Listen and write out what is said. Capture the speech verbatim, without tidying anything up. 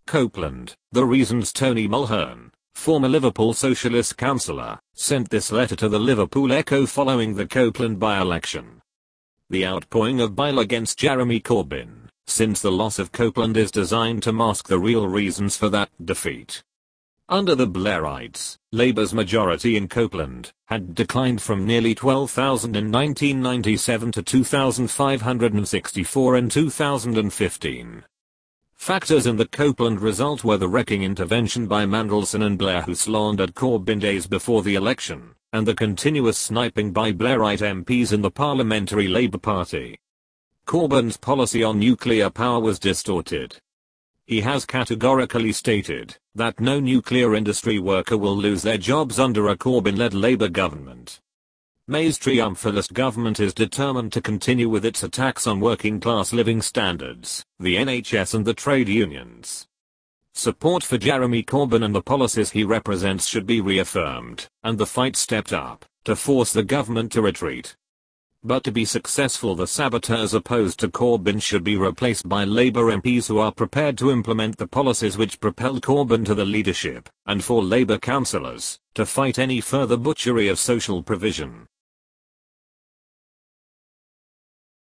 Copeland, the reasons. Tony Mulhern, former Liverpool Socialist councillor, sent this letter to the Liverpool Echo following the Copeland by-election. The outpouring of bile against Jeremy Corbyn, since the loss of Copeland, is designed to mask the real reasons for that defeat. Under the Blairites, Labour's majority in Copeland had declined from nearly twelve thousand in nineteen ninety-seven to two thousand five hundred sixty-four in two thousand fifteen. Factors in the Copeland result were the wrecking intervention by Mandelson and Blair, who slandered Corbyn days before the election, and the continuous sniping by Blairite M Ps in the Parliamentary Labour Party. Corbyn's policy on nuclear power was distorted. He has categorically stated that no nuclear industry worker will lose their jobs under a Corbyn-led Labour government. May's triumphalist government is determined to continue with its attacks on working-class living standards, the N H S and the trade unions. Support for Jeremy Corbyn and the policies he represents should be reaffirmed, and the fight stepped up to force the government to retreat. But to be successful, the saboteurs opposed to Corbyn should be replaced by Labour M Ps who are prepared to implement the policies which propelled Corbyn to the leadership, and for Labour councillors to fight any further butchery of social provision.